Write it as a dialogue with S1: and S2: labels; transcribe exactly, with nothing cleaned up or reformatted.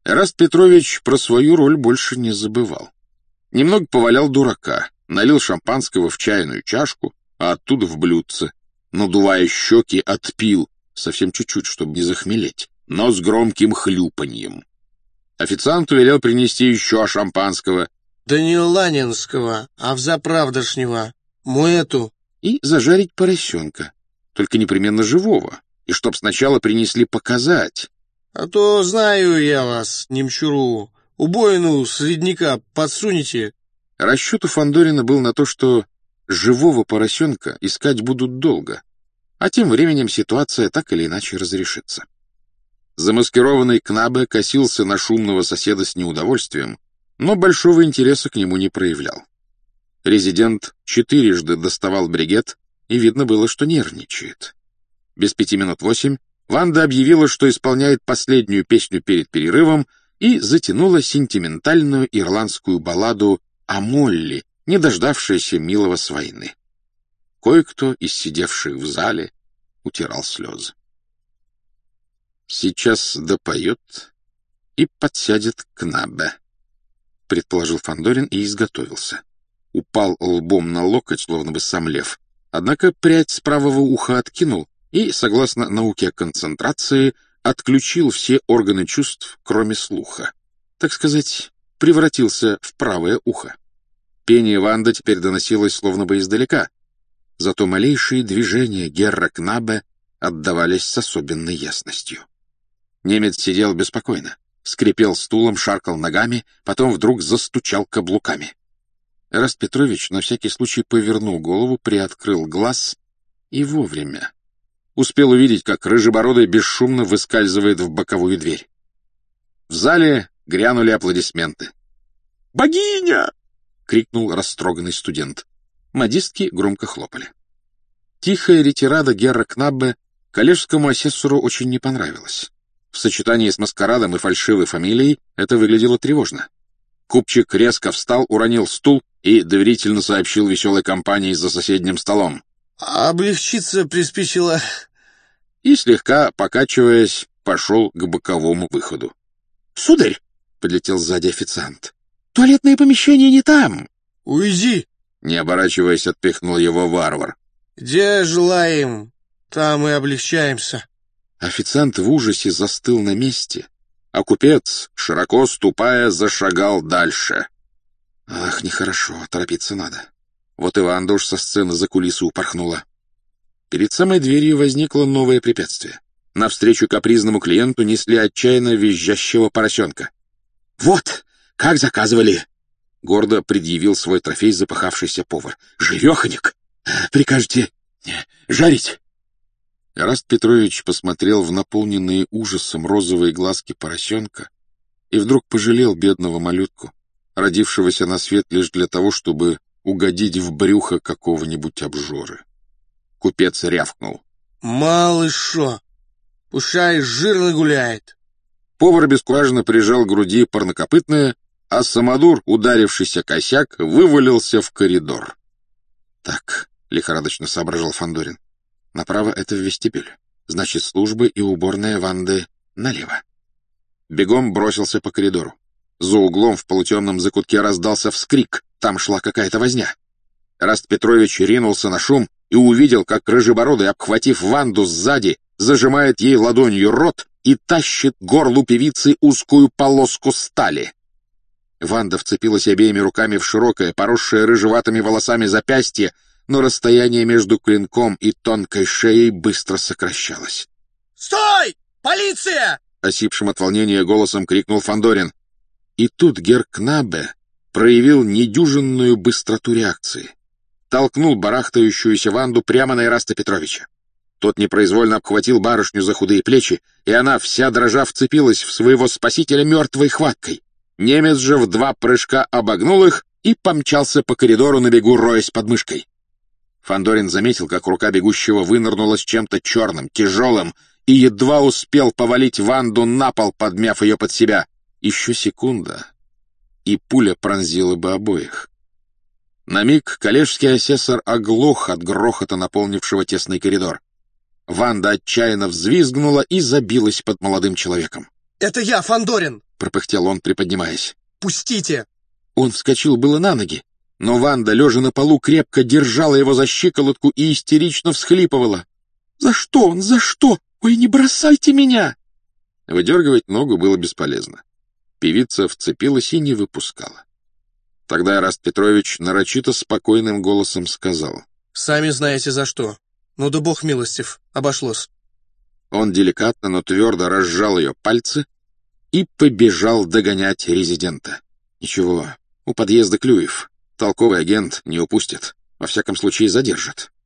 S1: Эраст Петрович про свою роль больше не забывал. Немного повалял дурака, налил шампанского в чайную чашку, а оттуда в блюдце, надувая щеки, отпил, совсем чуть-чуть, чтобы не захмелеть, но с громким хлюпаньем. Официанту велел принести еще шампанского.
S2: Да не ланинского, а взаправдошнего, муэту.
S1: И зажарить поросенка, только непременно живого, и чтоб сначала принесли показать.
S2: А то знаю я вас, немчуру, убоину с ледника подсунете.
S1: Расчет у Фандорина был на то, что живого поросенка искать будут долго, а тем временем ситуация так или иначе разрешится. Замаскированный Кнабе косился на шумного соседа с неудовольствием, но большого интереса к нему не проявлял. Резидент четырежды доставал бригет, и видно было, что нервничает. Без пяти минут восемь Ванда объявила, что исполняет последнюю песню перед перерывом, и затянула сентиментальную ирландскую балладу о Молли, не дождавшейся милого с войны. Кое-кто из сидевших в зале утирал слезы. «Сейчас допоет и подсядет Кнабе», — предположил Фандорин и изготовился. Упал лбом на локоть, словно бы сам лев, однако прядь с правого уха откинул и, согласно науке о концентрации, отключил все органы чувств, кроме слуха. Так сказать, превратился в правое ухо. Пение Ванда теперь доносилось словно бы издалека, зато малейшие движения герра Кнабе отдавались с особенной ясностью. Немец сидел беспокойно, скрипел стулом, шаркал ногами, потом вдруг застучал каблуками. Эраст Петрович на всякий случай повернул голову, приоткрыл глаз и вовремя успел увидеть, как рыжебородый бесшумно выскальзывает в боковую дверь. В зале грянули аплодисменты. «Богиня!» — крикнул растроганный студент. Модистки громко хлопали. Тихая ретирада герра Кнабе коллежскому асессору очень не понравилась. В сочетании с маскарадом и фальшивой фамилией это выглядело тревожно. Купчик резко встал, уронил стул и доверительно сообщил веселой компании за соседним столом.
S2: Облегчиться приспичило.
S1: И, слегка покачиваясь, пошел к боковому выходу. — Сударь! — подлетел сзади официант. — Туалетное помещение не там!
S2: — Уйди!
S1: — не оборачиваясь, отпихнул его варвар.
S2: — Где желаем, там и облегчаемся.
S1: Официант в ужасе застыл на месте, а купец, широко ступая, зашагал дальше. Ах, нехорошо, торопиться надо. Вот и Ванда уж со сцены за кулисы упорхнула. Перед самой дверью возникло новое препятствие. Навстречу капризному клиенту несли отчаянно визжащего поросенка. — Вот, как заказывали! — гордо предъявил свой трофей запыхавшийся повар. — Живеханик! Прикажете жарить? Эраст Петрович посмотрел в наполненные ужасом розовые глазки поросенка и вдруг пожалел бедного малютку, родившегося на свет лишь для того, чтобы угодить в брюхо какого-нибудь обжоры. Купец рявкнул. —
S2: Малышо, пушай жирно гуляет.
S1: Повар обескураженно прижал к груди парнокопытное, а самодур, ударившийся косяк, вывалился в коридор. — Так, — лихорадочно соображал Фандорин, — направо это в вестибюль. Значит, службы и уборная Ванды налево. Бегом бросился по коридору. За углом в полутемном закутке раздался вскрик. Там шла какая-то возня. Эраст Петрович ринулся на шум и увидел, как рыжебородый, обхватив Ванду сзади, зажимает ей ладонью рот и тащит к горлу певицы узкую полоску стали. Ванда вцепилась обеими руками в широкое, поросшее рыжеватыми волосами запястье, но расстояние между клинком и тонкой шеей быстро сокращалось.
S2: «Стой! Полиция!» —
S1: осипшим от волнения голосом крикнул Фандорин. И тут герр Кнабе проявил недюжинную быстроту реакции. Толкнул барахтающуюся Ванду прямо на Эраста Петровича. Тот непроизвольно обхватил барышню за худые плечи, и она, вся дрожа, вцепилась в своего спасителя мертвой хваткой. Немец же в два прыжка обогнул их и помчался по коридору на бегу, роясь под мышкой. Фандорин заметил, как рука бегущего вынырнула с чем-то черным, тяжелым, и едва успел повалить Ванду на пол, подмяв ее под себя. Еще секунда, и пуля пронзила бы обоих. На миг коллежский асессор оглох от грохота, наполнившего тесный коридор. Ванда отчаянно взвизгнула и забилась под молодым человеком.
S2: — Это я, Фандорин!
S1: — пропыхтел он, приподнимаясь.
S2: «Пустите!»
S1: Он вскочил было на ноги, но Ванда, лежа на полу, крепко держала его за щиколотку и истерично всхлипывала. «За что он? За что? Ой, не бросайте меня!» Выдергивать ногу было бесполезно. Певица вцепилась и не выпускала. Тогда Эраст Петрович нарочито спокойным голосом сказал:
S2: «Сами знаете за что. Ну да бог милостив, обошлось».
S1: Он деликатно, но твердо разжал ее пальцы и побежал догонять резидента. Ничего, у подъезда Клюев. Толковый агент не упустит, во всяком случае задержит.